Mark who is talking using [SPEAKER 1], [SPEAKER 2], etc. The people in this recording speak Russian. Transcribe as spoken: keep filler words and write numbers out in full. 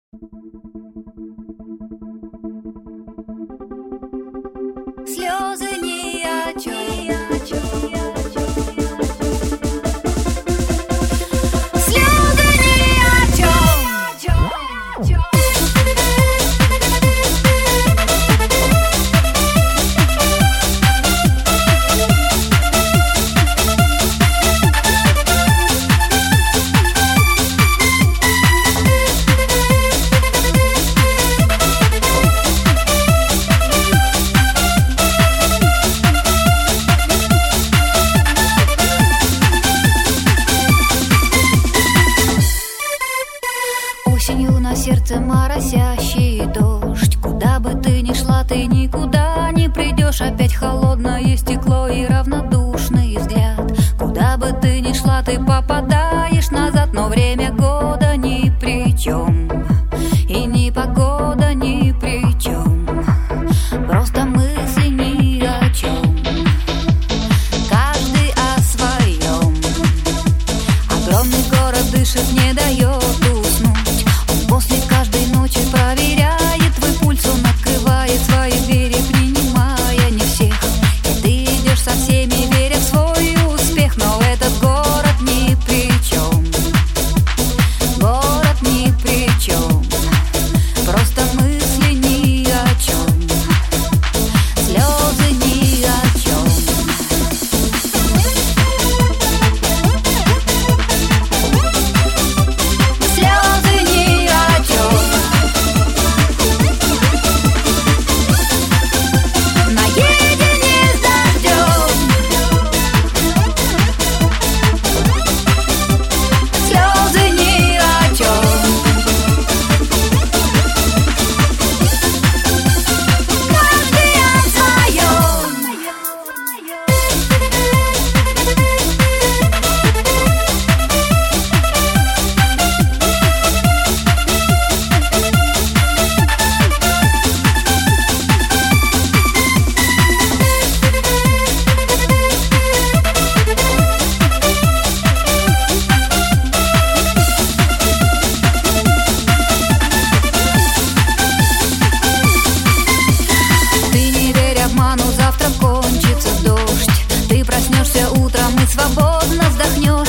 [SPEAKER 1] Слезы ни о чем, ни о чем, ни о чем. Слезы ни о чем, ни о чем. Осенью на сердце моросящий дождь. Куда бы ты ни шла, ты никуда не придешь. Опять холодное стекло и равнодушный взгляд. Куда бы ты ни шла, ты попадаешь назад. Но время года ни при чем, и ни погода ни при чем. Просто мысли ни о чем, каждый о своем. Огромный город дышит, не дает уснуть. После каждой ночи проверяет твой пульс. Он открывает свои двери, принимая не всех. И ты идешь со всеми, веря в свой успех. Но этот город ни при чем, город ни при чем. Просто мысли ни о чем, слезы ни о чем. Слезы ни о чем. Наедине с дождем. Слезы ни о чем. Каждый о своем. Ты не верь обману, завтра кончится дождь. Ты проснешься утром и свободно вздохнешь.